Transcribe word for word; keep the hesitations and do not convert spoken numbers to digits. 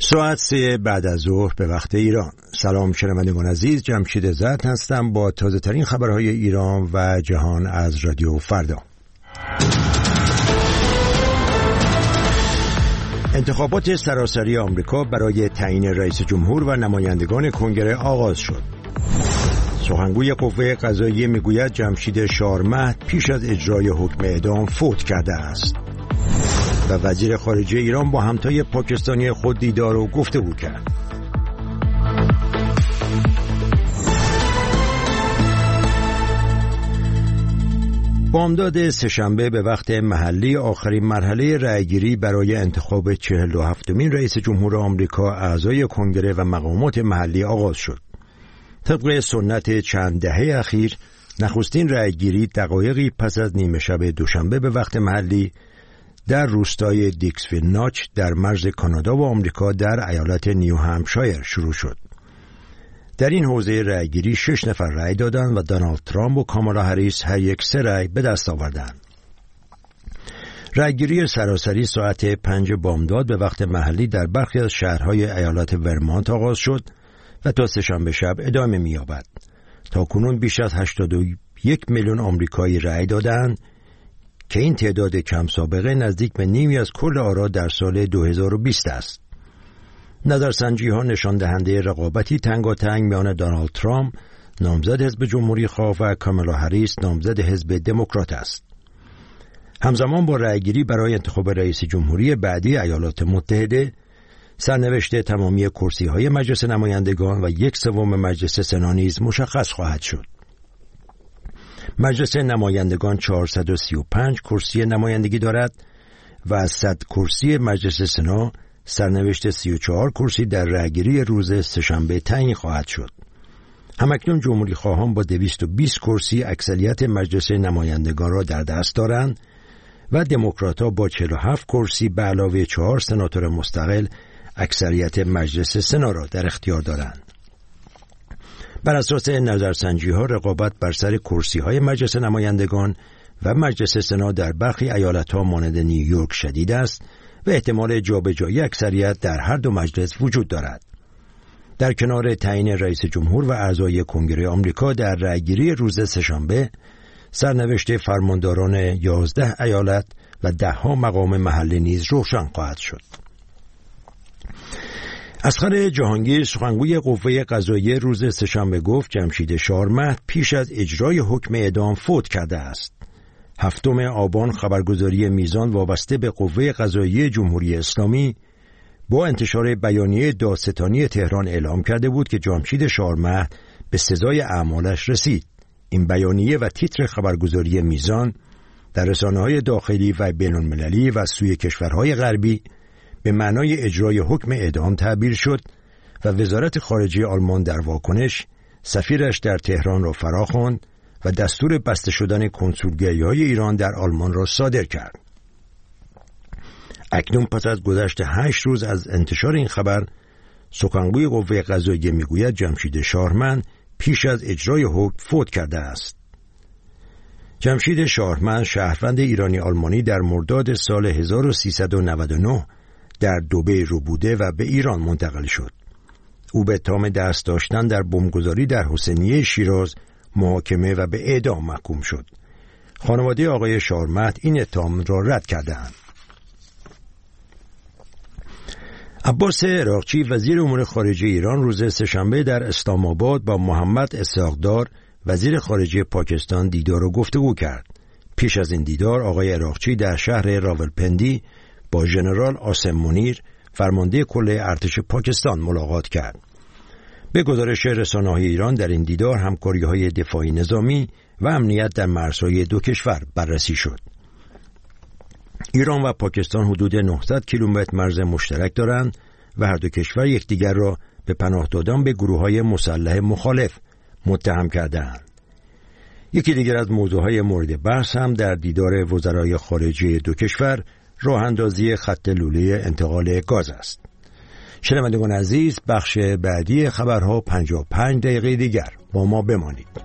ساعت سه بعد از ظهر به وقت ایران. سلام شنوندگان عزیز، جمشید زرد هستم با تازه ترین خبرهای ایران و جهان از رادیو فردا. انتخابات سراسری آمریکا برای تعیین رئیس جمهور و نمایندگان کنگره آغاز شد. سخنگوی قوه قضاییه میگوید جمشید شارمهد پیش از اجرای حکم اعدام فوت کرده است. و وزیر خارجه ایران با همتای پاکستانی خود دیدار و گفتگو کرد. بامداد سه‌شنبه به وقت محلی آخرین مرحله رأیگیری برای انتخاب چهل و هفتمین رئیس جمهور آمریکا اعضای کنگره و مقامات محلی آغاز شد. طبق سنت چند دهه اخیر، نخستین رأیگیری دقایقی پس از نیمه شب دوشنبه به وقت محلی در روستای دیکسویل ناچ در مرز کانادا و آمریکا در ایالت نیو همشایر شروع شد. در این حوزه رأیگیری شش نفر رأی دادند و دونالد ترامپ و کامالا هریس هر یک سه رأی به دست آوردند. رأیگیری سراسری ساعت پنج بامداد به وقت محلی در برخی از شهرهای ایالت ورمانت آغاز شد و تا سه‌شنبه شب ادامه می‌یابد. تاکنون بیش از هشتاد و یک میلیون آمریکایی رأی دادند که این تعداد کم سابقه نزدیک به نیمی از کل آرا در سال دو هزار و بیست است. نظرسنجی ها نشان دهنده رقابتی تنگاتنگ میان دونالد ترامپ نامزد حزب جمهوری خواه و کامالا هریس نامزد حزب دموکرات است. همزمان با رأیگیری برای انتخاب رئیس جمهوری بعدی ایالات متحده، سرنوشت تمامی کرسی های مجلس نمایندگان و یک سوم مجلس سنا نیز مشخص خواهد شد. مجلس نمایندگان چهارصد و سی و پنج کرسی نمایندگی دارد و از صد کرسی مجلس سنا سرنوشت سی و چهار کرسی در رأیگیری روز سه‌شنبه تعیین خواهد شد. همکنون جمهوری خواهان با دویست و بیست کرسی اکثریت مجلس نمایندگان را در دست دارند و دموکرات‌ها با چهل و هفت کرسی به علاوه چهار سناتور مستقل اکثریت مجلس سنا را در اختیار دارند. بر اساس نظرسنجی ها رقابت بر سر کرسی های مجلس نمایندگان و مجلس سنا در برخی ایالت ها مانند نیویورک شدید است و احتمال جابجایی اکثریت در هر دو مجلس وجود دارد. در کنار تعیین رئیس جمهور و اعضای کنگره آمریکا در رأیگیری روز سه‌شنبه، سرنوشت فرمانداران یازده ایالت و ده ها مقام محلی نیز روشن خواهد شد. اصغر جهانگیر سخنگوی قوه قضاییه روز سه‌شنبه گفت جمشید شارمهد پیش از اجرای حکم اعدام فوت کرده است. هفتم آبان خبرگزاری میزان وابسته به قوه قضاییه جمهوری اسلامی با انتشار بیانیه دادستانی تهران اعلام کرده بود که جمشید شارمهد به سزای اعمالش رسید. این بیانیه و تیتر خبرگزاری میزان در رسانه‌های داخلی و بین‌المللی و سوی کشورهای غربی به معنای اجرای حکم اعدام تعبیر شد و وزارت خارجه آلمان در واکنش سفیرش در تهران را فراخواند و دستور بسته شدن کنسولگری‌های ایران در آلمان را صادر کرد. اکنون پس از گذشت هشت روز از انتشار این خبر، سخنگوی قوه قضاییه میگوید جمشید شارمهد پیش از اجرای حکم فوت کرده است. جمشید شارمهد شهروند ایرانی آلمانی در مرداد سال هزار و سیصد و نود و نه در دبی رو بوده و به ایران منتقل شد. او به اتهام دست داشتن در بمبگذاری در حسینیه شیراز محاکمه و به اعدام محکوم شد. خانواده آقای شارمهد این اتهام را رد کردند. عباس عراقچی وزیر امور خارجه ایران روز سه‌شنبه در اسلام آباد با محمد اسحاق‌دار وزیر خارجه پاکستان دیدار و گفتگو کرد. پیش از این دیدار آقای عراقچی در شهر راولپندی با ژنرال آسم منیر فرمانده کل ارتش پاکستان ملاقات کرد. به گزارش رسانه‌های ایران در این دیدار همکاری‌های دفاعی نظامی و امنیت در مرزهای دو کشور بررسی شد. ایران و پاکستان حدود نهصد کیلومتر مرز مشترک دارند و هر دو کشور یکدیگر را به پناه دادن به گروه‌های مسلح مخالف متهم کردند. یکی دیگر از موضوعهای مورد بحث هم در دیدار وزرای خارجه دو کشور راه اندازی خط لوله انتقال گاز است. شنوندگان عزیز، بخش بعدی خبرها پنجاه و پنج دقیقه دیگر با ما بمانید.